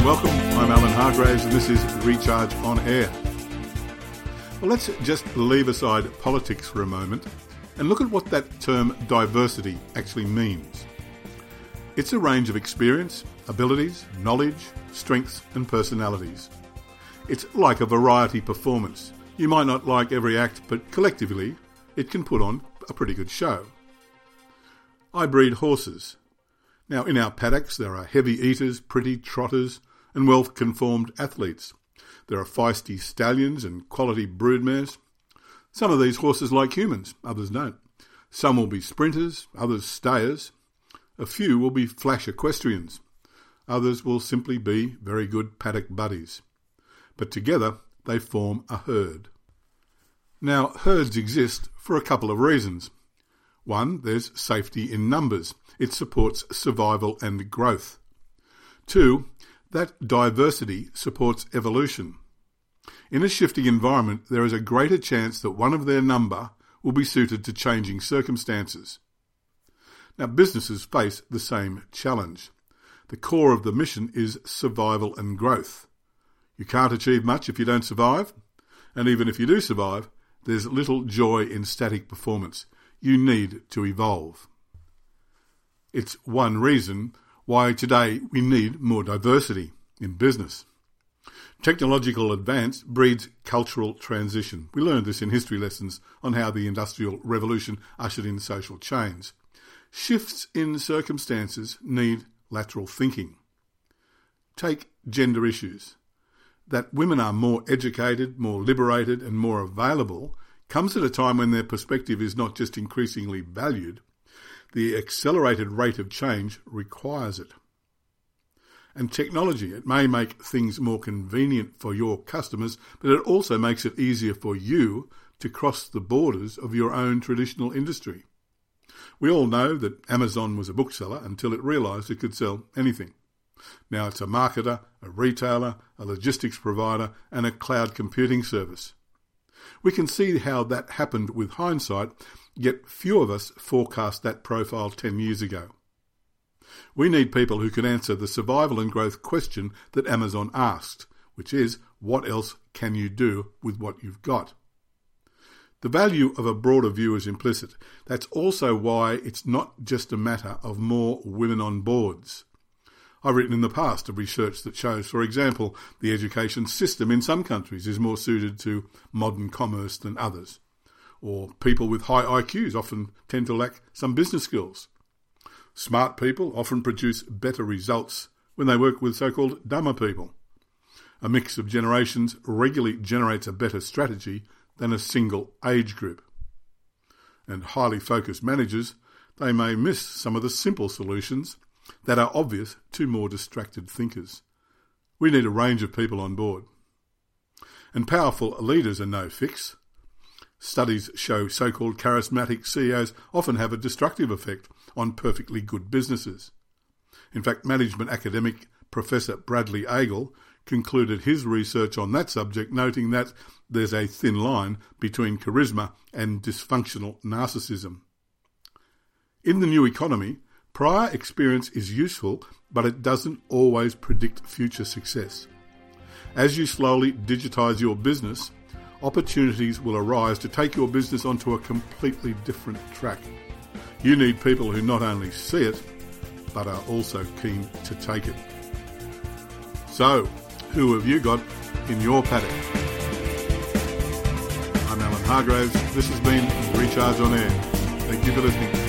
and welcome. I'm Alan Hargraves and this is Recharge on Air. Well, let's just leave aside politics for a moment and look at what that term diversity actually means. It's a range of experience, abilities, knowledge, strengths and personalities. It's like a variety performance. You might not like every act, but collectively it can put on a pretty good show. I breed horses. Now, in our paddocks there are heavy eaters, pretty trotters and well-conformed athletes. There are feisty stallions and quality broodmares. Some of these horses like humans, others don't. Some will be sprinters, others stayers. A few will be flash equestrians. Others will simply be very good paddock buddies. But together they form a herd. Now, herds exist for a couple of reasons. One, there's safety in numbers. It supports survival and growth. Two, that diversity supports evolution. In a shifting environment, there is a greater chance that one of their number will be suited to changing circumstances. Now, businesses face the same challenge. The core of the mission is survival and growth. You can't achieve much if you don't survive, and even if you do survive, there's little joy in static performance. You need to evolve. It's one reason why today we need more diversity in business. Technological advance breeds cultural transition. We learned this in history lessons on how the Industrial Revolution ushered in social change. Shifts in circumstances need lateral thinking. Take gender issues. That women are more educated, more liberated and more available comes at a time when their perspective is not just increasingly valued, the accelerated rate of change requires it. And technology, it may make things more convenient for your customers, but it also makes it easier for you to cross the borders of your own traditional industry. We all know that Amazon was a bookseller until it realised it could sell anything. Now it's a marketer, a retailer, a logistics provider, and a cloud computing service. We can see how that happened with hindsight, yet few of us forecast that profile 10 years ago. We need people who can answer the survival and growth question that Amazon asked, which is, what else can you do with what you've got? The value of a broader view is implicit. That's also why it's not just a matter of more women on boards. I've written in the past of research that shows, for example, the education system in some countries is more suited to modern commerce than others. Or people with high IQs often tend to lack some business skills. Smart people often produce better results when they work with so-called dumber people. A mix of generations regularly generates a better strategy than a single age group. And highly focused managers, they may miss some of the simple solutions that are obvious to more distracted thinkers. We need a range of people on board. And powerful leaders are no fix. Studies show so-called charismatic CEOs often have a destructive effect on perfectly good businesses. In fact, management academic Professor Bradley Agel concluded his research on that subject, noting that there's a thin line between charisma and dysfunctional narcissism. In the new economy, prior experience is useful, but it doesn't always predict future success. As you slowly digitise your business, opportunities will arise to take your business onto a completely different track. You need people who not only see it, but are also keen to take it. So, who have you got in your paddock? I'm Alan Hargraves. This has been Recharge on Air. Thank you for listening.